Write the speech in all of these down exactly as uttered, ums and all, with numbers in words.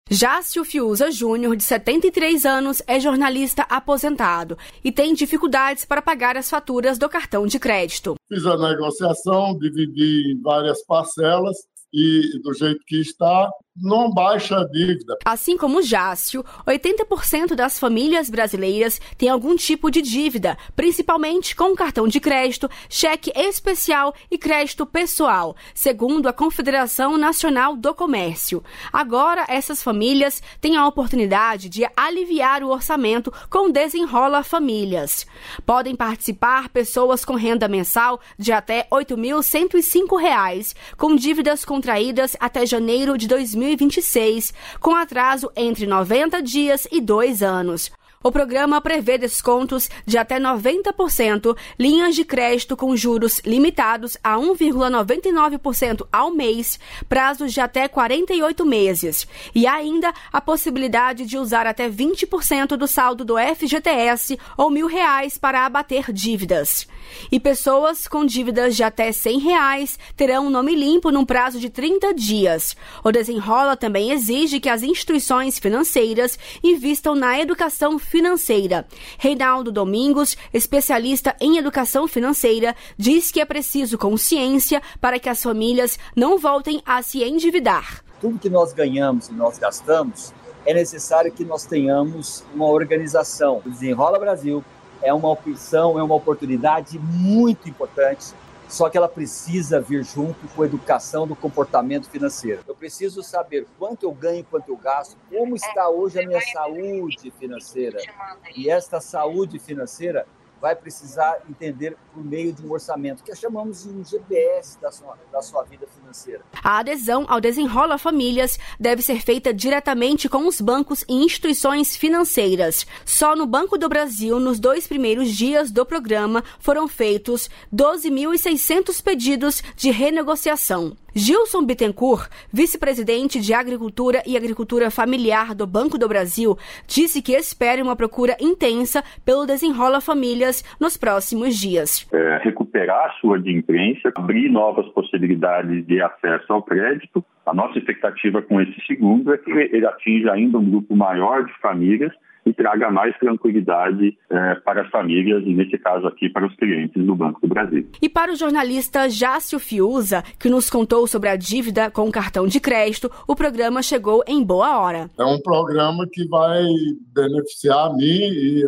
Jácio Fiuza Júnior, de setenta e três anos, é jornalista aposentado e tem dificuldades para pagar as faturas do cartão de crédito. Fiz a negociação, dividi em várias parcelas e, do jeito que está, não baixa a dívida. Assim como Jácio, oitenta por cento das famílias brasileiras têm algum tipo de dívida, principalmente com cartão de crédito, cheque especial e crédito pessoal, segundo a Confederação Nacional do Comércio. Agora, essas famílias têm a oportunidade de aliviar o orçamento com o Desenrola Famílias. Podem participar pessoas com renda mensal de até oito mil cento e cinco reais, com dívidas contraídas até janeiro de dois mil e vinte e seis, com atraso entre noventa dias e dois anos. O programa prevê descontos de até noventa por cento, linhas de crédito com juros limitados a um vírgula noventa e nove por cento ao mês, prazos de até quarenta e oito meses. E ainda a possibilidade de usar até vinte por cento do saldo do F G T S ou mil reais para abater dívidas. E pessoas com dívidas de até cem reais terão um nome limpo num prazo de trinta dias. O Desenrola também exige que as instituições financeiras invistam na educação financeira. Reinaldo Domingos, especialista em educação financeira, diz que é preciso consciência para que as famílias não voltem a se endividar. Tudo que nós ganhamos e nós gastamos, é necessário que nós tenhamos uma organização. O Desenrola Brasil é uma opção, é uma oportunidade muito importante, só que ela precisa vir junto com a educação do comportamento financeiro. Eu preciso saber quanto eu ganho, quanto eu gasto, como está hoje a minha saúde financeira. E esta saúde financeira vai precisar entender por meio de um orçamento, que chamamos de um G P S da sua, da sua vida financeira. A adesão ao Desenrola Famílias deve ser feita diretamente com os bancos e instituições financeiras. Só no Banco do Brasil, nos dois primeiros dias do programa, foram feitos doze mil e seiscentos pedidos de renegociação. Gilson Bittencourt, vice-presidente de Agricultura e Agricultura Familiar do Banco do Brasil, disse que espera uma procura intensa pelo Desenrola Famílias nos próximos dias. É, recuperar a sua adimplência, abrir novas possibilidades de acesso ao crédito. A nossa expectativa com esse segundo é que ele atinja ainda um grupo maior de famílias e traga mais tranquilidade é, para as famílias, e nesse caso aqui para os clientes do Banco do Brasil. E para o jornalista Jácio Fiuza, que nos contou sobre a dívida com o cartão de crédito, o programa chegou em boa hora. É um programa que vai beneficiar a mim e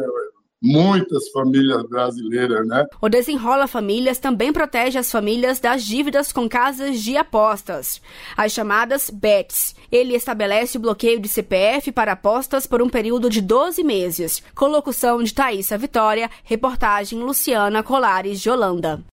muitas famílias brasileiras, né? O Desenrola Famílias também protege as famílias das dívidas com casas de apostas, as chamadas bets. Ele estabelece o bloqueio de C P F para apostas por um período de doze meses. Com locução de Thaísa Vitória, reportagem Luciana Colares de Holanda.